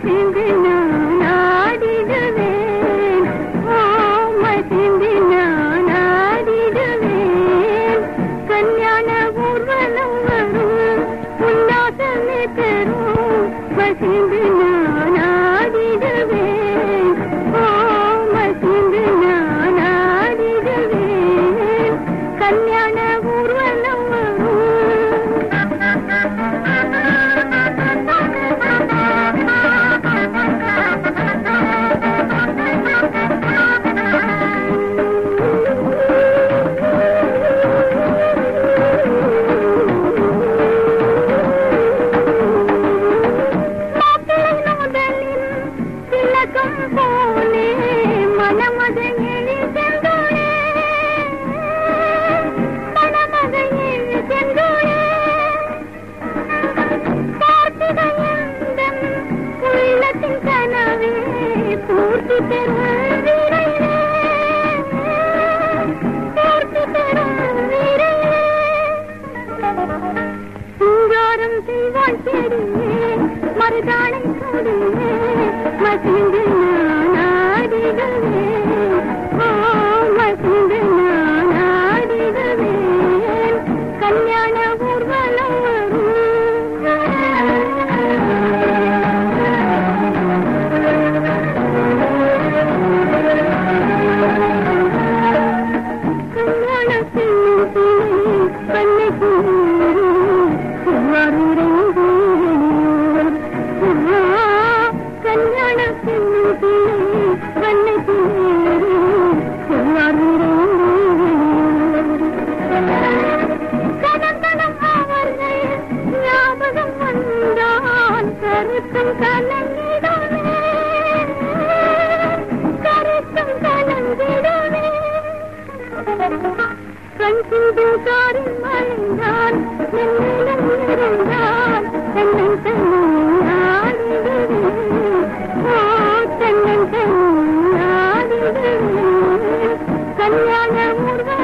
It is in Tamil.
மசிந்து நான் ஆடிடுவேன். ஓ மசிந்து நான் ஆடிடுவேன். கல்யாண ஊர்வலம் வரும், உல்லாசமே தரும். மசிந்து நான் ஆடிடுவேன். ஓ மசிந்து நான் ஆடிடுவேன். கல்யாண ஊர்வலம் வரும். போலே மனமதை எழி சென்றோளே, மனமதை எழி சென்றோளே. கார்த்திகையந்தன் உள்ளத்தின் கனவே பூர்த்தி பெறும் வீரையே, பூர்த்தி பெறும் வீரையே. சிங்காரம் செய்வாள் செடியே, மருதானை கொடியே, மசிந்து நான் ஆடிடுவேன். ஓ மசிந்து நான் ஆடிடுவேன். கல்யாண ஊர்வலம் கல்யாணத்தின் பண்ணை கல்யாணத்தின் பண்ணை கணம் கணம் அவர்கள் ஞாபகம் வந்தான். கருத்தும் கலந்திடுமே, கருத்தும் கலந்திடுமே. கண் சிந்தும் காரின் மலைந்தான், நெல்லிடம் இருந்தான். தன்னன் தன்னை ஆடிடுவேன். ஓ தன்னன் தன்னை ஆடிடுவேன். கல்யாண ஊர்வலம்